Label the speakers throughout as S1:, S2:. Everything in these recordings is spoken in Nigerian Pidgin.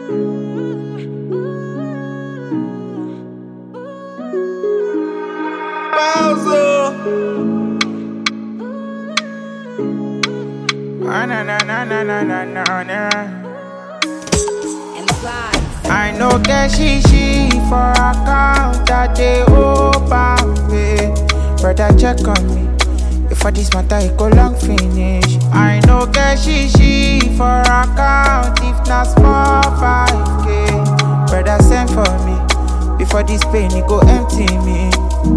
S1: I no get she for account that they open pay. Brother check on me. If for this matter it go long finish. I no get she for account if not small 5K. Brother send for me. Before this pain it go empty me.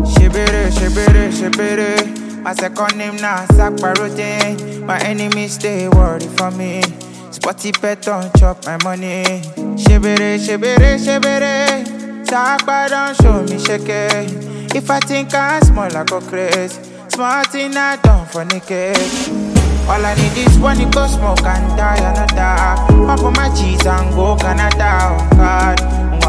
S1: Shibiri. My second name now Sakparote. My enemies stay worried for me. Spotty pet don't chop my money. Shibiri. Sakpa don't show me shake. If I think I'm small, I go crazy. Smart thing I don't fornicate. All I need is one, it go smoke and die another. Pop on my cheese and go Canada. Oh God.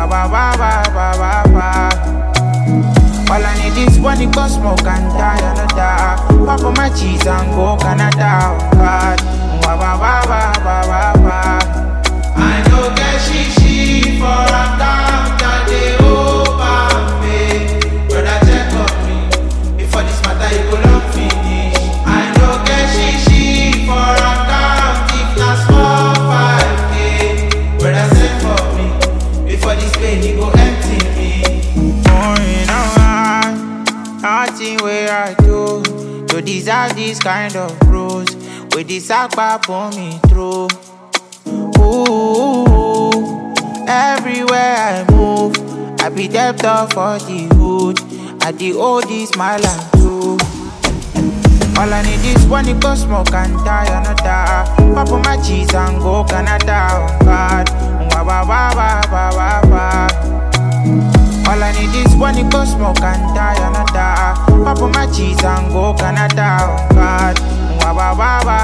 S1: All I need is one, it go smoke and die another. Pop on my cheese and go Canada. Oh God. I know get she for account that they open me. Brother check on me. Before this matter it go long finish. I know get she for account if not small 5K. Brother send for me. Before this pain it go empty me. Nothing where I do to deserve this kind of bruise. With this akba pull me through. Ooh, everywhere I move, I be debtor for the hood. I the oldest smile and true. All I need is one, it go smoke and die another. Pop on my cheese and go Canada. Oh God. All I need is one, it go smoke and die another. Pop on my cheese and go Canada. Oh God.